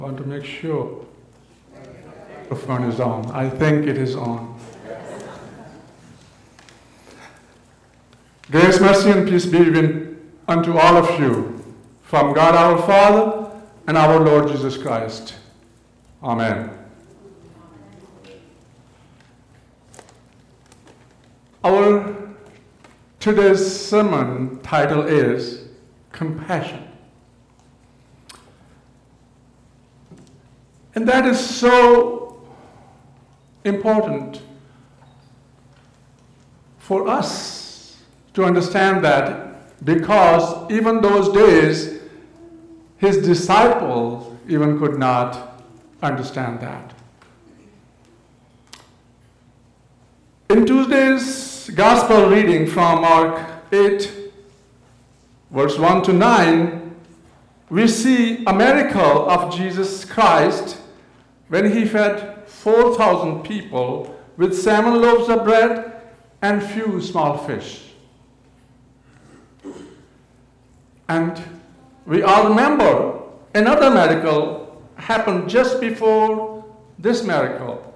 I want to make sure the phone is on. I think it is on. Grace, mercy, and peace be given unto all of you from God our Father and our Lord Jesus Christ. Amen. Our today's sermon title is Compassion. And that is so important for us to understand that, because even those days, his disciples even could not understand that. In Tuesday's gospel reading from Mark 8, verse 1 to 9, we see a miracle of Jesus Christ when he fed 4,000 people with 7 loaves of bread and few small fish. And we all remember another miracle happened just before this miracle,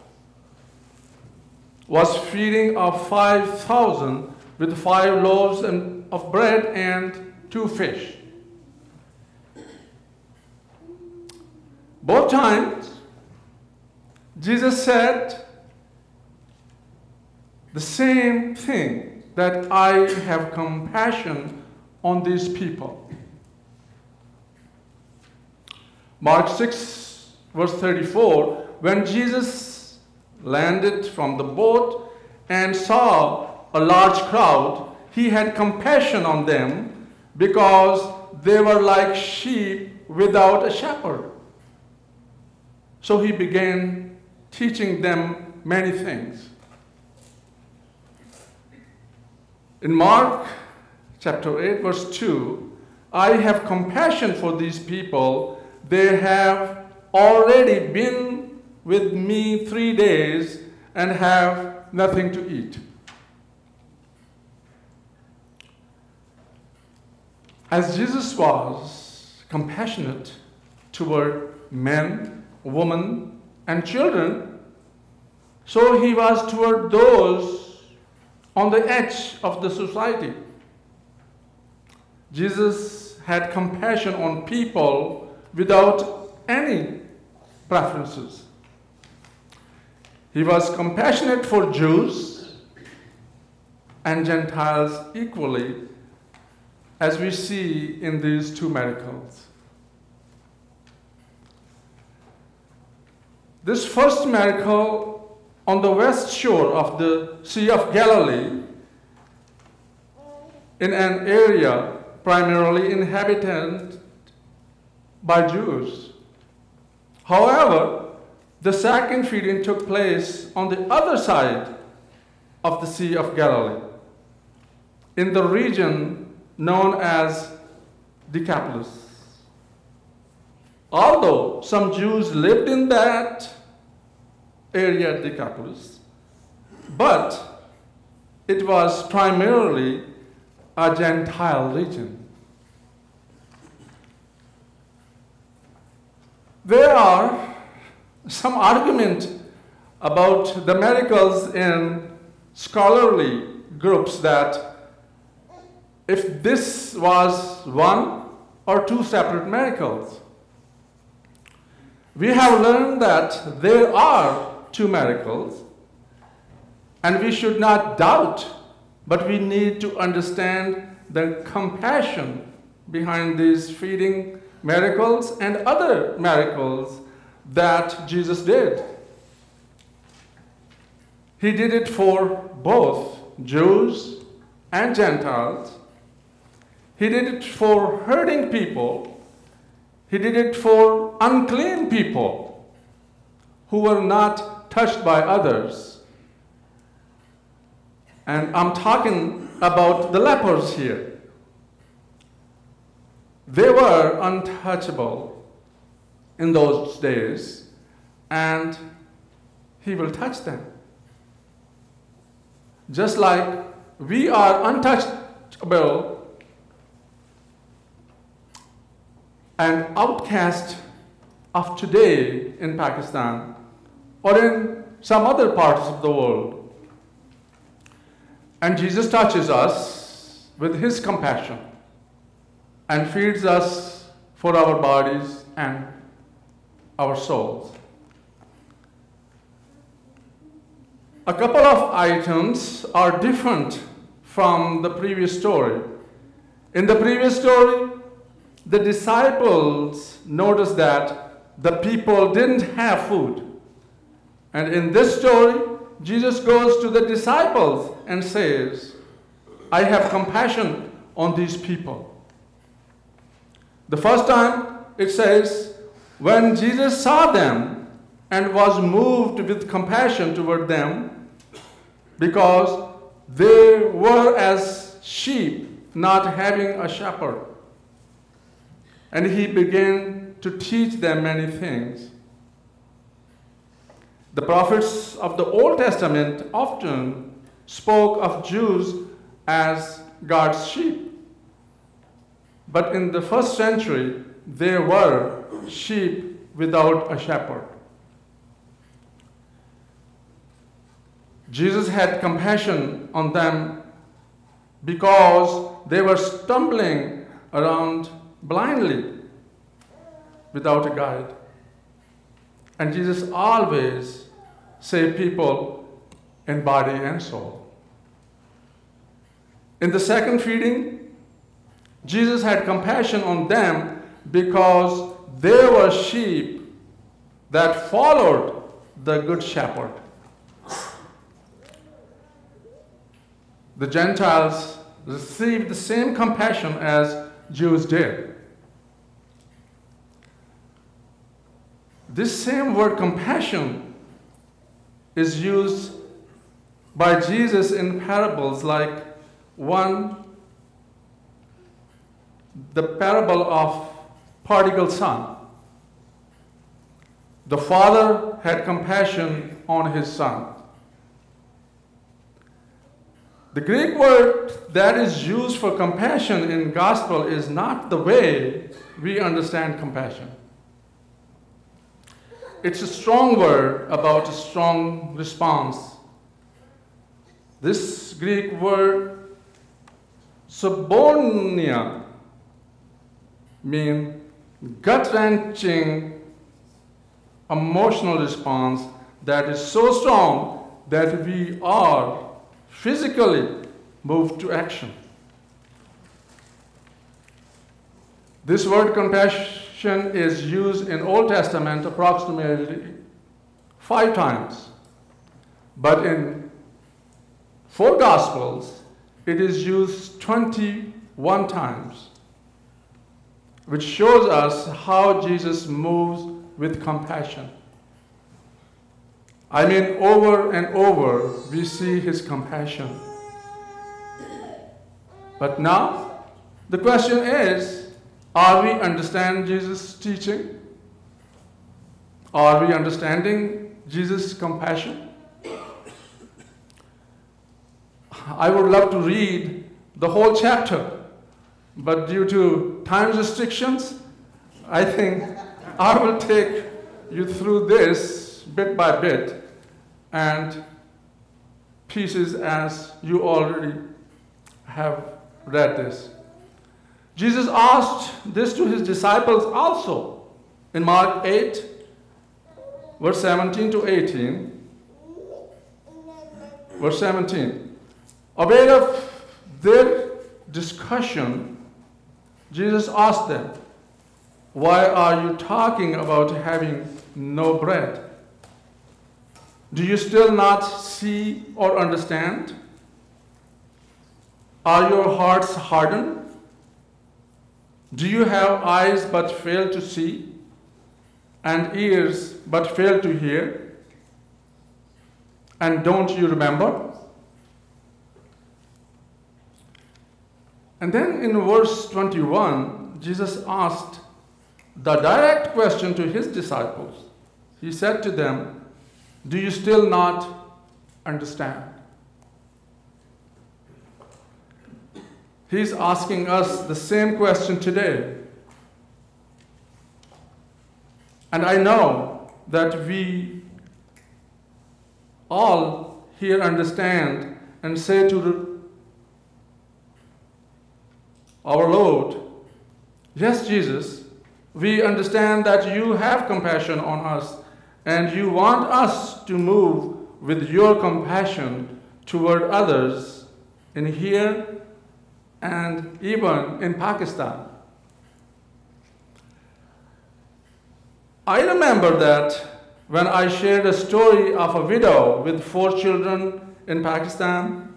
was feeding of 5,000 with 5 loaves of bread and 2 fish. Both times, Jesus said the same thing, that I have compassion on these people. Mark 6, verse 34, when Jesus landed from the boat and saw a large crowd, he had compassion on them because they were like sheep without a shepherd. So he began teaching them many things. In Mark chapter 8, verse 2, I have compassion for these people. They have already been with me 3 days and have nothing to eat. As Jesus was compassionate toward men, women, and children, so he was toward those on the edge of the society. Jesus had compassion on people without any preferences. He was compassionate for Jews and Gentiles equally, as we see in these 2 miracles. This first miracle on the west shore of the Sea of Galilee, in an area primarily inhabited by Jews. However, the second feeding took place on the other side of the Sea of Galilee, in the region known as Decapolis. Although some Jews lived in that area, Decapolis, but it was primarily a Gentile region. There are some argument about the miracles in scholarly groups that if this was 1 or 2 separate miracles. We have learned that there are 2 miracles, and we should not doubt, but we need to understand the compassion behind these feeding miracles and other miracles that Jesus did. He did it for both Jews and Gentiles. He did it for hurting people. He did it for unclean people who were not touched by others. And I'm talking about the lepers here. They were untouchable in those days, and he will touch them. Just like we are untouchable and outcast of today in Pakistan or in some other parts of the world. And Jesus touches us with his compassion and feeds us for our bodies and our souls. A couple of items are different from the previous story. In the previous story, the disciples noticed that the people didn't have food. And in this story, Jesus goes to the disciples and says, I have compassion on these people. The first time it says, when Jesus saw them and was moved with compassion toward them, because they were as sheep not having a shepherd. And he began to teach them many things. The prophets of the Old Testament often spoke of Jews as God's sheep. But in the first century, there were sheep without a shepherd. Jesus had compassion on them because they were stumbling around blindly without a guide. And Jesus always saved people in body and soul. In the second feeding, Jesus had compassion on them because they were sheep that followed the Good Shepherd. The Gentiles received the same compassion as Jews did. This same word compassion is used by Jesus in parables like the parable of prodigal son. The father had compassion on his son. The Greek word that is used for compassion in gospel is not the way we understand compassion. It's a strong word about a strong response. This Greek word, subonia, means gut-wrenching emotional response that is so strong that we are physically moved to action. This word compassion is used in Old Testament approximately 5 times. But in 4 Gospels, it is used 21 times, which shows us how Jesus moves with compassion. I mean, over and over, we see his compassion. But now, the question is, are we understanding Jesus' teaching? Are we understanding Jesus' compassion? I would love to read the whole chapter, but due to time restrictions, I think I will take you through this bit by bit and pieces as you already have read this. Jesus asked this to his disciples also in Mark 8, verse 17 to 18. Verse 17. Aware of their discussion, Jesus asked them, "Why are you talking about having no bread? Do you still not see or understand? Are your hearts hardened? Do you have eyes but fail to see, and ears but fail to hear? And don't you remember?" And then in verse 21, Jesus asked the direct question to his disciples. He said to them, "Do you still not understand?" He's asking us the same question today. And I know that we all here understand and say to our Lord, yes, Jesus, we understand that you have compassion on us and you want us to move with your compassion toward others in here and even in Pakistan. I remember that when I shared a story of a widow with 4 children in Pakistan,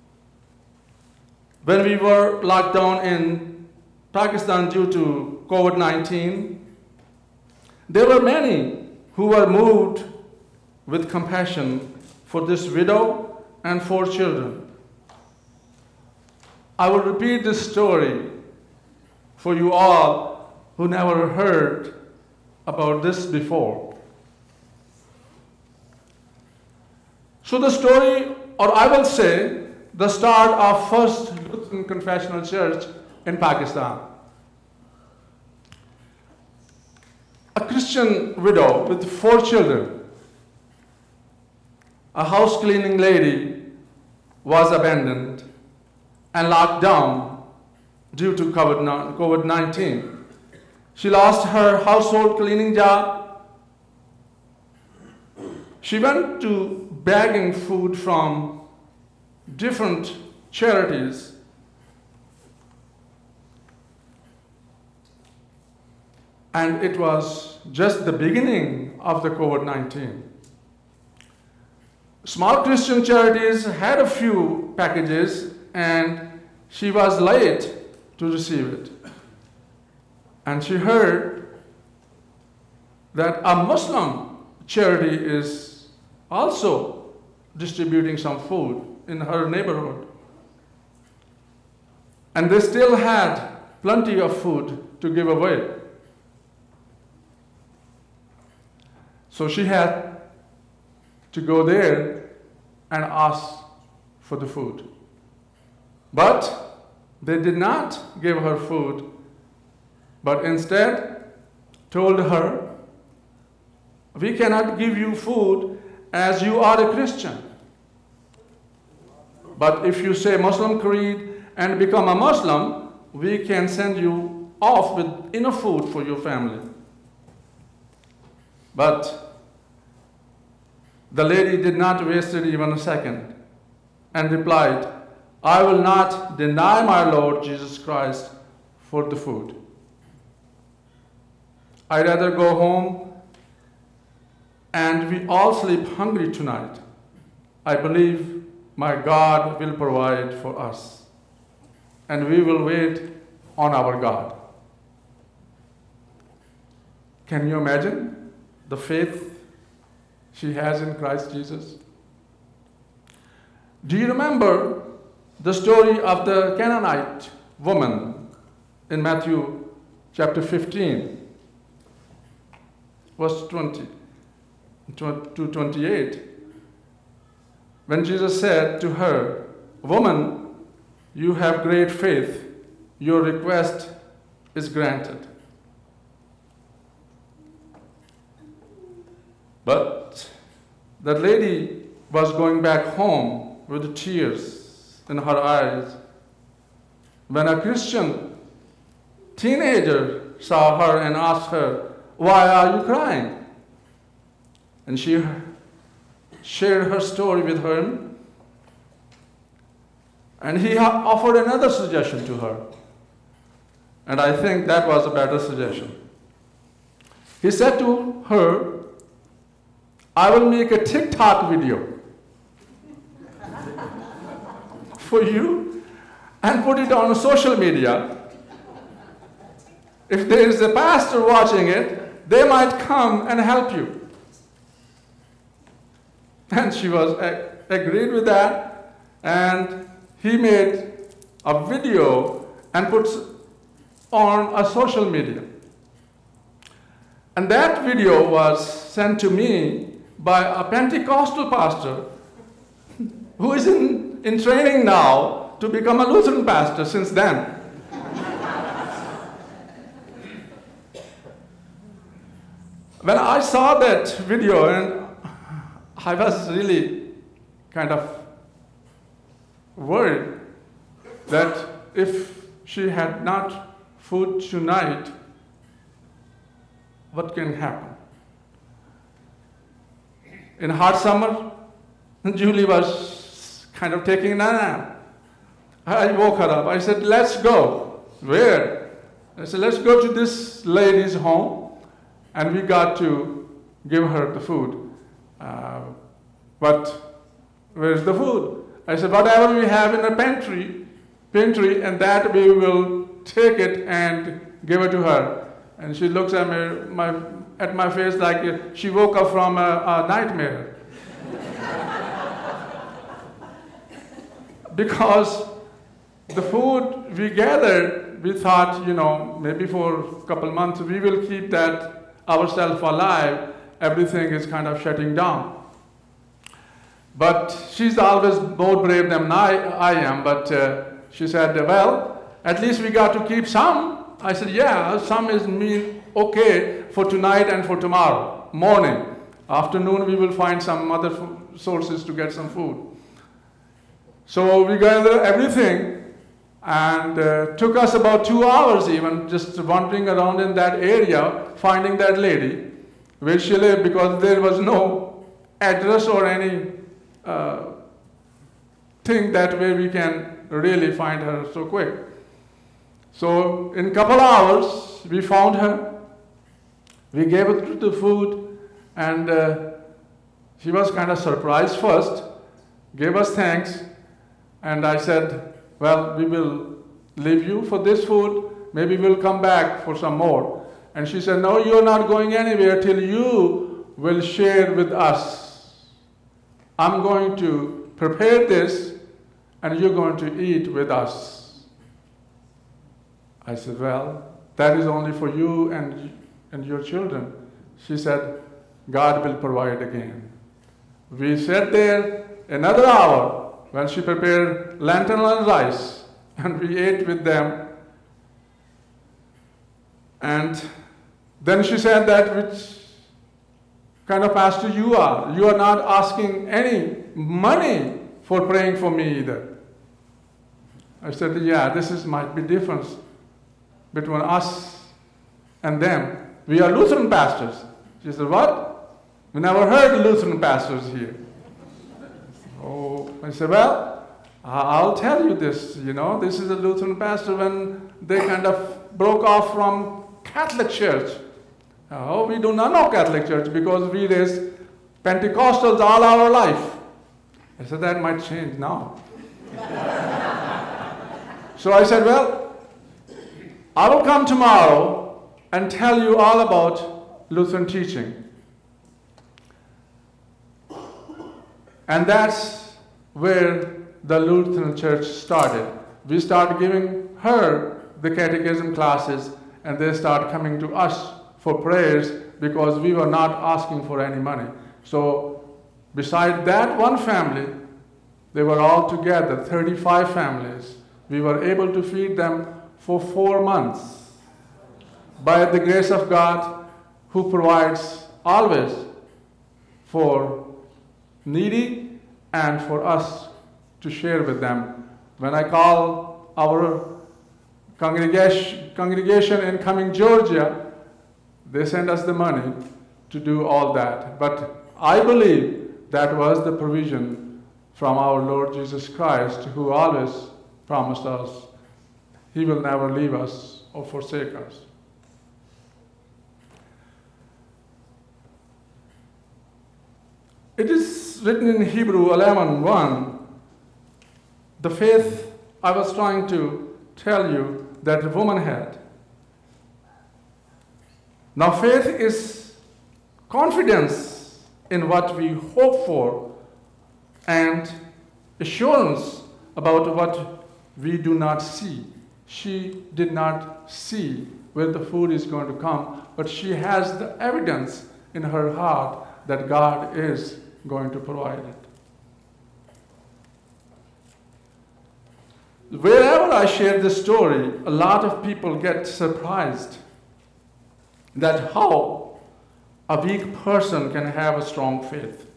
when we were locked down in Pakistan due to COVID-19, there were many who were moved with compassion for this widow and 4 children. I will repeat this story for you all who never heard about this before. So the story, or I will say, the start of First Lutheran Confessional Church in Pakistan. A Christian widow with 4 children, a house cleaning lady, was abandoned and locked down due to COVID-19. She lost her household cleaning job. She went to begging food from different charities. And it was just the beginning of the COVID-19. Small Christian charities had a few packages and she was late to receive it. And she heard that a Muslim charity is also distributing some food in her neighborhood. And they still had plenty of food to give away. So she had to go there and ask for the food. But they did not give her food, but instead told her, we cannot give you food as you are a Christian. But if you say Muslim creed and become a Muslim, we can send you off with enough food for your family. But the lady did not waste even a second and replied, I will not deny my Lord Jesus Christ for the food. I'd rather go home and we all sleep hungry tonight. I believe my God will provide for us and we will wait on our God. Can you imagine the faith she has in Christ Jesus? Do you remember the story of the Canaanite woman in Matthew chapter 15, verse 20 to 28? When Jesus said to her, woman, you have great faith, your request is granted. But that lady was going back home with tears in her eyes when a Christian teenager saw her and asked her, why are you crying? And she shared her story with him, and he offered another suggestion to her. And I think that was a better suggestion. He said to her, I will make a TikTok video for you and put it on social media. If there is a pastor watching it, they might come and help you. And she was agreed with that, and he made a video and puts on a social media. And that video was sent to me by a Pentecostal pastor who is in training now to become a Lutheran pastor since then. When I saw that video, and I was really kind of worried that if she had not food tonight, what can happen? In hot summer, Julie was kind of taking a nap. I woke her up. I said, let's go. Where? I said, let's go to this lady's home, and we got to give her the food. But where's the food? I said, whatever we have in the pantry, and that we will take it and give it to her. And she looks at my face like she woke up from a nightmare. Because the food we gathered, we thought, maybe for a couple months we will keep that ourselves alive. Everything is kind of shutting down. But she's always more brave than I am. But she said, well, at least we got to keep some. I said, yeah, some is okay for tonight and for tomorrow morning. Afternoon, we will find some other sources to get some food. So we gathered everything, and took us about 2 hours even, just wandering around in that area, finding that lady, where she lived, because there was no address or any thing that way we can really find her so quick. So in a couple hours, we found her. We gave her the food, and she was kind of surprised first, gave us thanks, and I said, well, we will leave you for this food, maybe we'll come back for some more. And she said, no, you're not going anywhere till you will share with us. I'm going to prepare this, and you're going to eat with us. I said, well, that is only for you and your children. She said, God will provide again. We sat there another hour when she prepared lentil and rice, and we ate with them. And then she said that, which kind of pastor you are? You are not asking any money for praying for me either. I said, yeah, might be difference between us and them. We are Lutheran pastors. She said, what? We never heard Lutheran pastors here. Oh, I said, well, I'll tell you this, this is a Lutheran pastor when they kind of broke off from Catholic Church. Oh, we do not know Catholic Church because we raised Pentecostals all our life. I said, that might change now. So I said, well, I will come tomorrow and tell you all about Lutheran teaching. And that's where the Lutheran Church started. We started giving her the catechism classes, and they started coming to us for prayers because we were not asking for any money. So beside that one family, they were all together, 35 families. We were able to feed them for 4 months by the grace of God, who provides always for needy and for us to share with them. When I call our congregation in Cumming, Georgia, they send us the money to do all that. But I believe that was the provision from our Lord Jesus Christ, who always promised us He will never leave us or forsake us. It is written in Hebrew 11:1, the faith I was trying to tell you that the woman had. Now faith is confidence in what we hope for and assurance about what we do not see. She did not see where the food is going to come, but she has the evidence in her heart that God is going to provide it. Wherever I share this story, a lot of people get surprised that how a weak person can have a strong faith.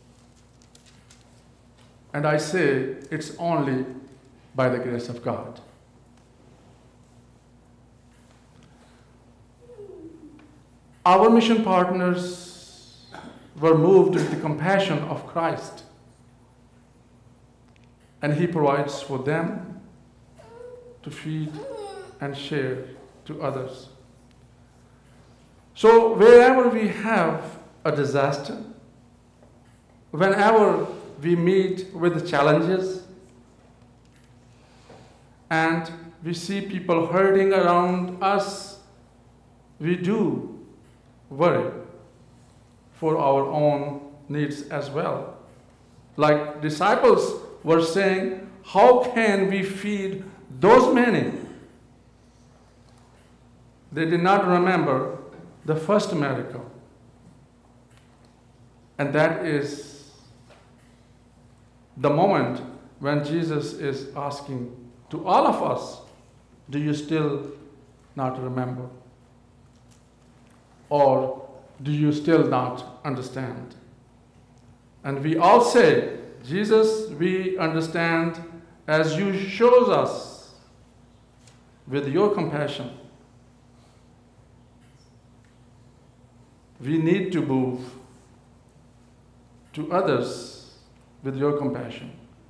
And I say it's only by the grace of God. Our mission partners were moved with the compassion of Christ, and He provides for them to feed and share to others. So wherever we have a disaster, whenever we meet with challenges, and we see people hurting around us, we do worry for our own needs as well. Like disciples were saying, how can we feed those many? They did not remember the first miracle. And that is the moment when Jesus is asking to all of us, do you still not remember? Or do you still not understand? And we all say, Jesus, we understand as you shows us with your compassion. We need to move to others with your compassion.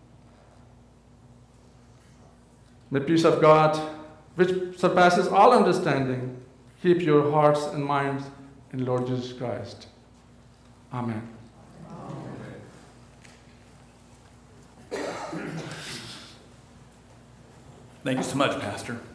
The peace of God, which surpasses all understanding, keep your hearts and minds in Lord Jesus Christ. Amen. Thank you so much, Pastor.